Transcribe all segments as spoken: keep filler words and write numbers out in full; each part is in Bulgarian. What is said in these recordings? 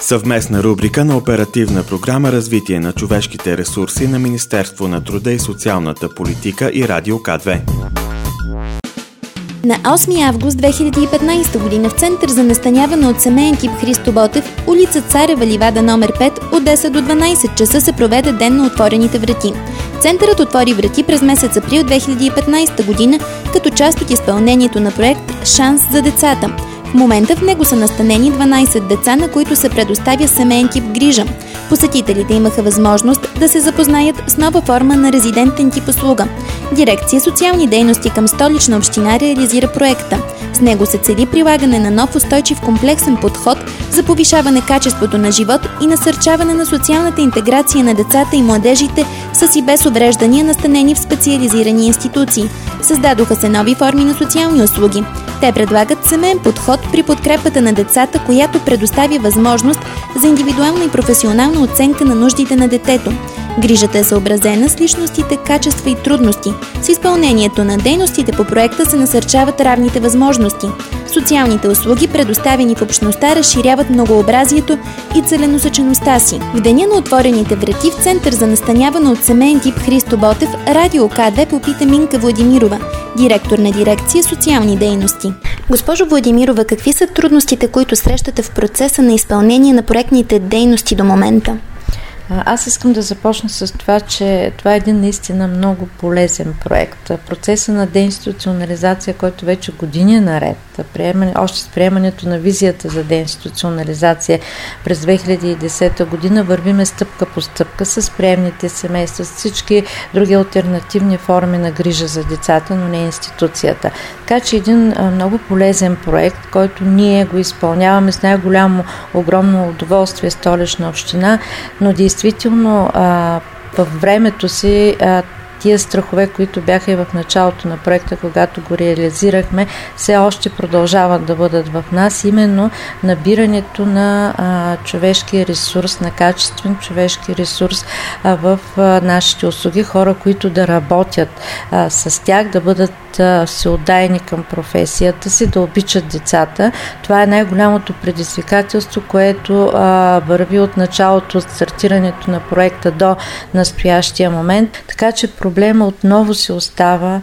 Съвместна рубрика на Оперативна програма Развитие на човешките ресурси на Министерство на труда и социалната политика и Радио К две. На осми август две хиляди и петнадесета година в Център за настаняване от семеен тип Христо Ботев, улица Царева ливада номер пет, от десет до дванадесет часа се проведе Ден на отворените врати. Центърът отвори врати през месец април две хиляди и петнадесета година като част от изпълнението на проект «Шанс за децата». В момента в него са настанени дванадесет деца, на които се предоставя семеен тип грижа. Посетителите имаха възможност да се запознаят с нова форма на резидентен тип услуга. Дирекция социални дейности към Столична община реализира проекта. С него се цели прилагане на нов устойчив комплексен подход за повишаване качеството на живот и насърчаване на социалната интеграция на децата и младежите с и без увреждания, настанени в специализирани институции. Създадоха се нови форми на социални услуги. Те предлагат семейен подход при подкрепата на децата, която предоставя възможност за индивидуална и професионална оценка на нуждите на детето. Грижата е съобразена с личностите, качества и трудности. С изпълнението на дейностите по проекта се насърчават равните възможности. Социалните услуги, предоставени в общността, разширяват многообразието и целенасочеността си. В деня на отворените врати в Център за настаняване от семеен тип Христо Ботев, Радио К две попита Минка Владимирова, директор на дирекция социални дейности. Госпожо Владимирова, какви са трудностите, които срещате в процеса на изпълнение на проектните дейности до момента? Аз искам да започна с това, че това е един наистина много полезен проект. Процесът на деинституционализация, който вече години наред, приемане, още с приемането на визията за деинституционализация през две хиляди и десета година, вървиме стъпка по стъпка с приемните семейства, с всички други алтернативни форми на грижа за децата, но не институцията. Така че един а, много полезен проект, който ние го изпълняваме с най-голямо, огромно удоволствие Столична община, но действително а, във времето си а, тия страхове, които бяха и в началото на проекта, когато го реализирахме, все още продължават да бъдат в нас. Именно набирането на а, човешки ресурс, на качествен човешки ресурс а, в а, нашите услуги, хора, които да работят а, с тях, да бъдат всеотдайни към професията си, да обичат децата. Това е най-голямото предизвикателство, което а, върви от началото, от стартирането на проекта до настоящия момент. Така че проблема отново се остава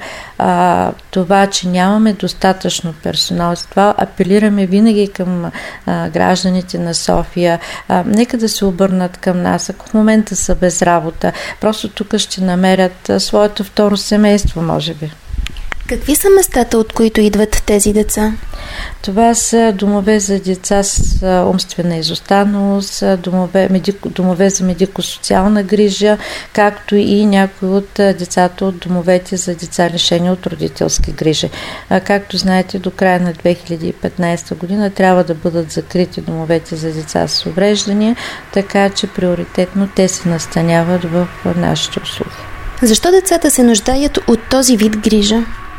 а, това, че нямаме достатъчно персонал. С това апелираме винаги към а, гражданите на София. А, нека да се обърнат към нас. Ако в момента са без работа, просто тук ще намерят а, своето второ семейство, може би. Какви са местата, от които идват тези деца? Това са домове за деца с умствена изостаналост, домове, медико, домове за медико-социална грижа, както и някои от децата от домовете за деца лишени от родителски грижи. Както знаете, до края на две хиляди и петнадесета година трябва да бъдат закрити домовете за деца с увреждания, така че приоритетно те се настаняват в нашите услуги. Защо децата се нуждаят от този вид грижа?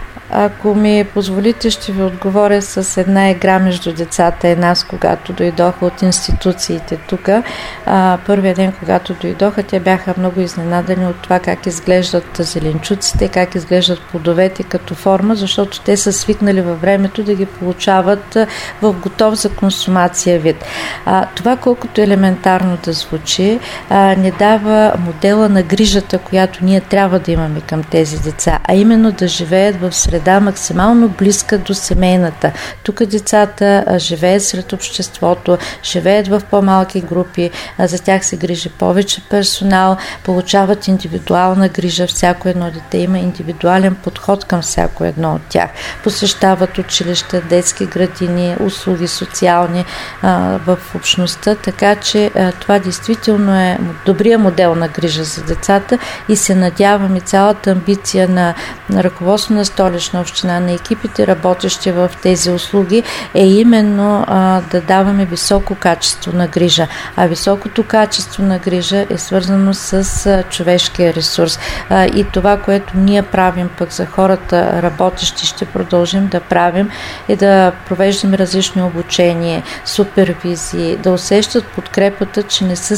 Ако ми позволите, ще ви отговоря с една игра между децата и нас, когато дойдоха от институциите тук. Първият ден, когато дойдоха, те бяха много изненадани от това как изглеждат зеленчуците, как изглеждат плодовете като форма, защото те са свикнали във времето да ги получават в готов за консумация вид. Това, колкото елементарно да звучи, ни дава модела на грижата, която ние трябва да имаме към тези деца, а именно да живеят в среда да, максимално близка до семейната. Тук децата а, живеят сред обществото, живеят в по-малки групи, а, за тях се грижи повече персонал, получават индивидуална грижа, всяко едно дете има индивидуален подход към всяко едно от тях. Посещават училища, детски градини, услуги социални а, в общността, така че а, това действително е добрия модел на грижа за децата и се надявам и цялата амбиция на, на ръководство на Столична община, на екипите, работещи в тези услуги, е именно а, да даваме високо качество на грижа. А високото качество на грижа е свързано с а, човешкия ресурс. А, и това, което ние правим пък за хората работещи, ще продължим да правим, е да провеждаме различни обучения, супервизии, да усещат подкрепата, че не са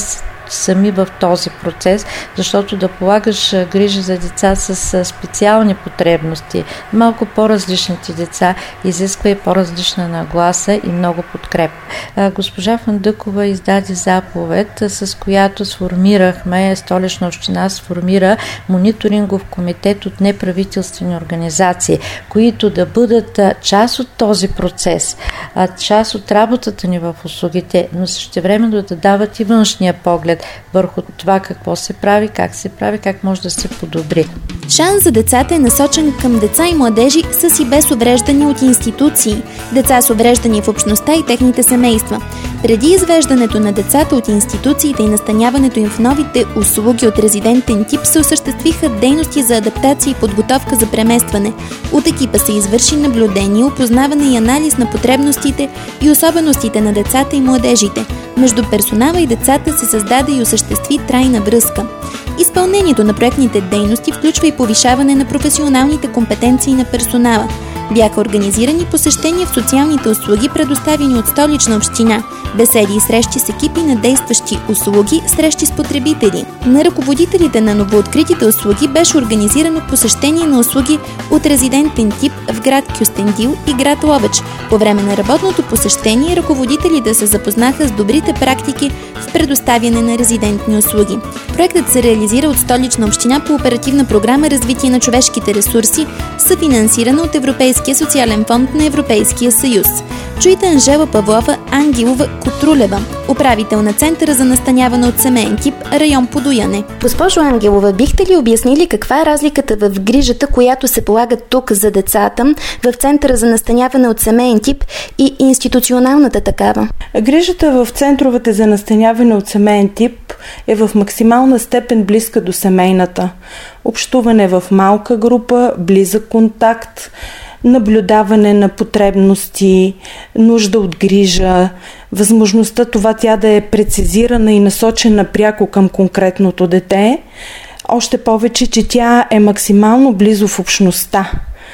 сами в този процес, защото да полагаш грижа за деца с специални потребности, малко по-различните деца, изисква и по-различна нагласа и много подкрепа. Госпожа Фандъкова издаде заповед, с която сформирахме, Столична община сформира мониторингов комитет от неправителствени организации, които да бъдат част от този процес, част от работата ни в услугите, но същевременно да дават и външния поглед върху това какво се прави, как се прави, как може да се подобри. Шанс за децата е насочен към деца и младежи с и без увреждания от институции, деца с увреждания в общността и техните семейства. Преди извеждането на децата от институциите и настаняването им в новите услуги от резидентен тип се осъществиха дейности за адаптация и подготовка за преместване. От екипа се извърши наблюдение, опознаване и анализ на потребностите и особеностите на децата и младежите. Между персонала и децата се създаде и осъществи трайна връзка. Изпълнението на проектните дейности включва и повишаване на професионалните компетенции на персонала. Бяха организирани посещения в социалните услуги, предоставени от Столична община, беседи и срещи с екипи на действащи услуги, срещи с потребители. На ръководителите на новооткритите услуги беше организирано посещение на услуги от резидентен тип в град Кюстендил и град Ловеч. По време на работното посещение ръководителите се запознаха с добрите практики в предоставяне на резидентни услуги. Проектът се реализира от Столична община по оперативна програма Развитие на човешките ресурси, съфинансирана от Европейския социален фонд на Европейския съюз. Чуйте Анжела Павлова Ангелова Котрулева, управител на Центъра за настаняване от семейен тип, район Подуяне. Госпожо Ангелова, бихте ли обяснили каква е разликата в грижата, която се полага тук за децата, в Центъра за настаняване от семейен тип и институционалната такава? Грижата в центровете за настаняване от семейен тип е в максимална степен близка до семейната. Общуване в малка група, близък контакт, наблюдаване на потребности, нужда от грижа, възможността това тя да е прецизирана и насочена пряко към конкретното дете, още повече, че тя е максимално близо в общността.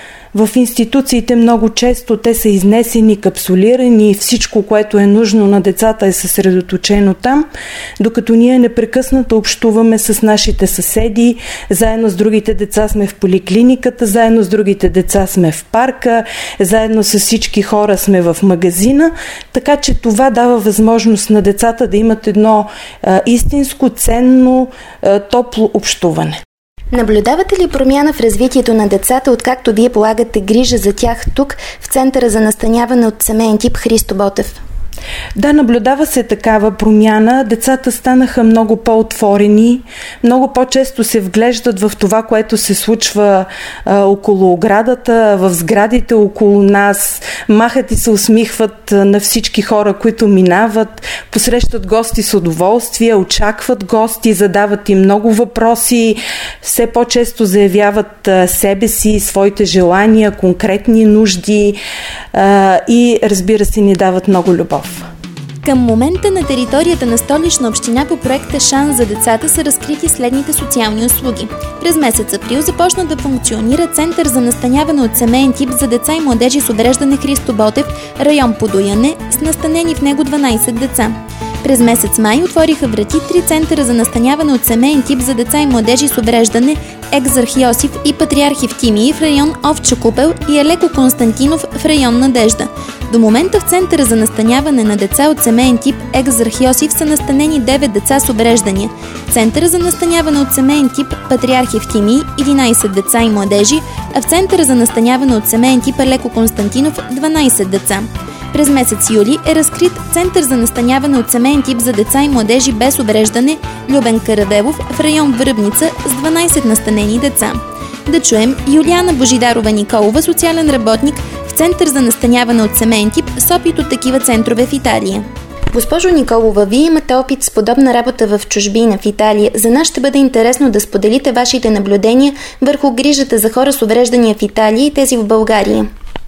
В институциите много често те са изнесени, капсулирани, всичко, което е нужно на децата е съсредоточено там, докато ние непрекъснато общуваме с нашите съседи, заедно с другите деца сме в поликлиниката, заедно с другите деца сме в парка, заедно с всички хора сме в магазина, така че това дава възможност на децата да имат едно а, истинско, ценно, а, топло общуване. Наблюдавате ли промяна в развитието на децата, откакто вие полагате грижа за тях тук в Центъра за настаняване от семейен тип Христо Ботев? Да, наблюдава се такава промяна. Децата станаха много по-отворени, много по-често се вглеждат в това, което се случва а, около оградата, в сградите около нас, махат и се усмихват на всички хора, които минават, посрещат гости с удоволствие, очакват гости, задават им много въпроси, все по-често заявяват а, себе си, своите желания, конкретни нужди а, и разбира се ни дават много любов. Към момента на територията на Столична община по проекта Шанс за децата са разкрити следните социални услуги. През месец април започна да функционира Център за настаняване от семейен тип за деца и младежи с увреждане Христо Ботев, район Подуяне, с настанени в него дванайсет деца. През месец май отвориха врати три центъра за настаняване от семейен тип за деца и младежи с увреждане Екзарх Йосиф и Патриарх Евтимий в район Овча купел и Елеко Константинов в район Надежда. До момента в Центъра за настаняване на деца от семейен тип Екзарх Йосиф са настанени девет деца с увреждания. Центъра за настаняване от семейен тип Патриарх Евтимий единайсет деца и младежи, а в Центъра за настаняване от семейен тип Елеко Константинов дванайсет деца. През месец юли е разкрит Център за настаняване от семейен тип за деца и младежи без увреждане Любен Каравелов в район Връбница с дванайсет настанени деца. Да чуем Юлиана Божидарова Николова, социален работник в Център за настаняване от семейен тип с опит от такива центрове в Италия. Госпожо Николова, вие имате опит с подобна работа в чужбина, в Италия. За нас ще бъде интересно да споделите вашите наблюдения върху грижата за хора с увреждания в Италия и тези в България.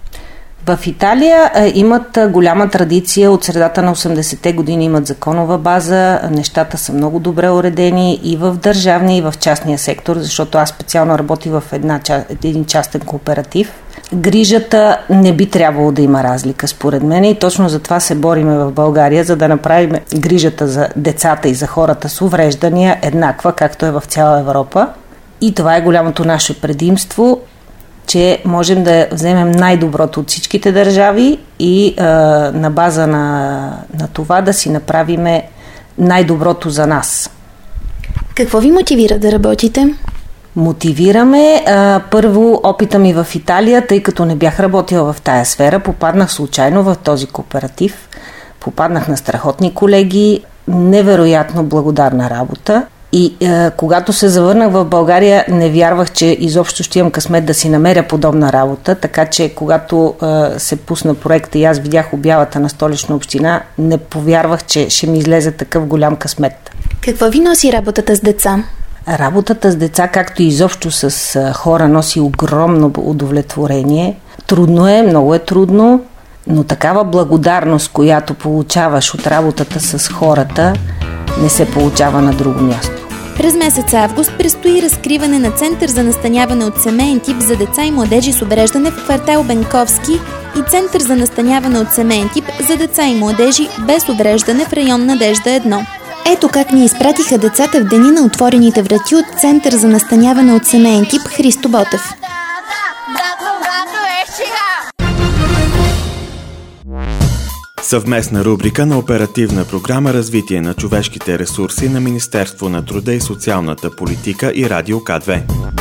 В Италия а, имат а, голяма традиция, от средата на осемдесетте години имат законова база, нещата са много добре уредени и в държавния, и в частния сектор, защото аз специално работя в една, един частен кооператив. грижата не би трябвало да има разлика, според мен, и точно за това се бориме в България, за да направим грижата за децата и за хората с увреждания еднаква, както е в цяла Европа. И това е голямото наше предимство, че можем да вземем най-доброто от всичките държави и а, на база на, на това да си направиме най-доброто за нас. Какво ви мотивира да работите? Мотивираме а, първо опита ми в Италия, тъй като не бях работила в тая сфера, попаднах случайно в този кооператив, попаднах на страхотни колеги, невероятно благодарна работа. И е, когато се завърнах в България, не вярвах, че изобщо ще имам късмет да си намеря подобна работа, така че когато е, се пусна проекта и аз видях обявата на Столична община, не повярвах, че ще ми излезе такъв голям късмет. Какво ви носи работата с деца? Работата с деца, както и изобщо с е, хора, носи огромно удовлетворение. Трудно е, много е трудно, но такава благодарност, която получаваш от работата с хората, не се получава на друго място. През месец август предстои разкриване на Център за настаняване от семеен тип за деца и младежи с увреждане в квартал Бенковски и Център за настаняване от семеен тип за деца и младежи без увреждане в район Надежда едно. Ето как ни изпратиха децата в дени на отворените врати от Център за настаняване от семеен тип Христо Ботев. Съвместна рубрика на Оперативна програма Развитие на човешките ресурси на Министерство на труда и социалната политика и Радио К две.